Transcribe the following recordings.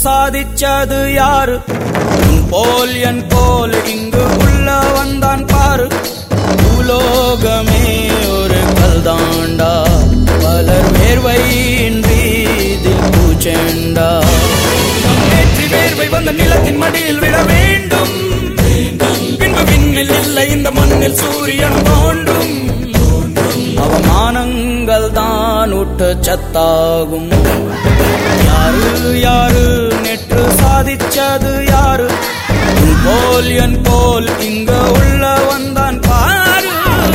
சாதிச்சது யாரு? போல் என் போல் இங்கு உள்ள வந்தான் பாரு. பூலோகமே ஒரு கல்தாண்டா, பலர் வேர்வையின்றி இதில் பூச்செண்டா. நேற்று வேர்வை வந்த நிலத்தின் மடியில் விட வேண்டும், பின்பு விண்ணில் இல்லை இந்த மண்ணில் சூரியன் தோன்றும். அவமானங்கள் தான் உட்டு சத்தாகும். யாரு யாரு நேற்று சாதிச்சது யாரு? போல் என் போல் இங்க உள்ள வந்தான் பாரு.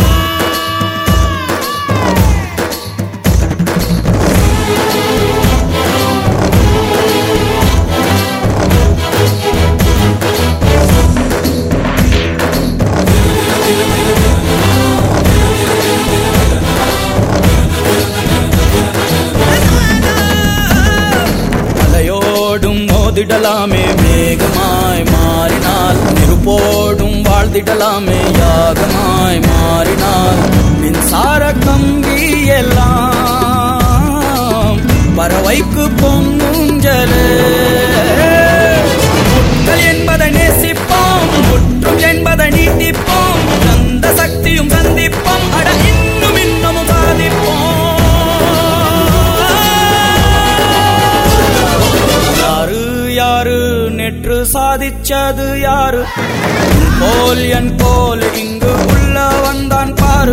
மோதிடலாமே மேகமாய் மாறினால், நெருப்போடும் வாழ்ந்திடலாமே யாகமாய் மாறினால். மின்சார கம்பி எல்லாம் பறவைக்கு பொன்னுஞ்சலே. முட்கள் என்பதை நேசிப்போம், முற்றும் என்பதை நீட்டிப்போம். அந்த சக்தியும் சந்திப்போம், அட இன்னும் இன்னமும் சாதிப்போம். யாரு நேற்று சாதிச்சது யாரு? போல் என் போல் இங்கு உள்ள வந்தான் பாரு.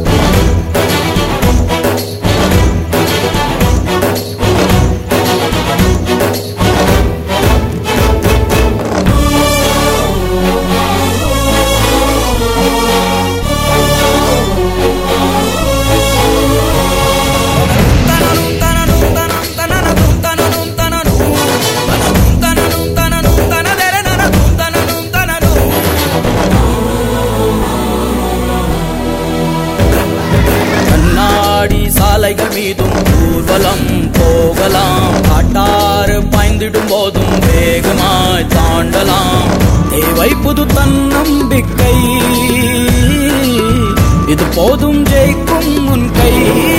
சாலைகள் மீதும் ஊர்வலம் போகலாம், காட்டாறு பாய்ந்திடும் போதும் வேகமாய் தாண்டலாம். தேவை புது தன்னம்பிக்கை, இது போதும் ஜெயிக்கும் உன் கை.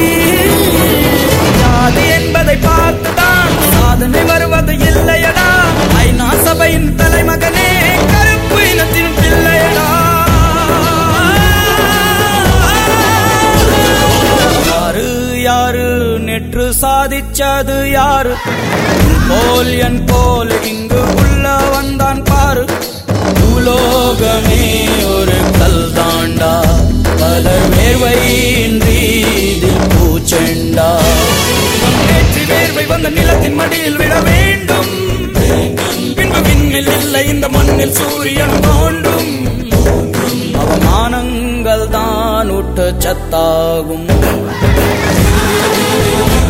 ஜாதி என்பதை பார்த்துதான் சாதனை வருவது இல்லையடா. ஐநா சபையின் தலைமகனே கருப்பு இனத்தின் பிள்ளையடா. யாரு நேற்று சாதிச்சது யாரு? போல் என் போல் இங்கு உள்ள வந்தான் பாரு. பூலோகமே ஒரு கல்தாண்டா, பலர் வேர்வையின்றி இதில் பூச்செண்டா. நேற்று வேர்வை வந்த நிலத்தின் மடியில் விட வேண்டும், பின்பு விண்ணில் இல்லை இந்த மண்ணில் சூரியன் தோன்றும். அவமானங்கள் தான் உட்டு சத்தாகும்.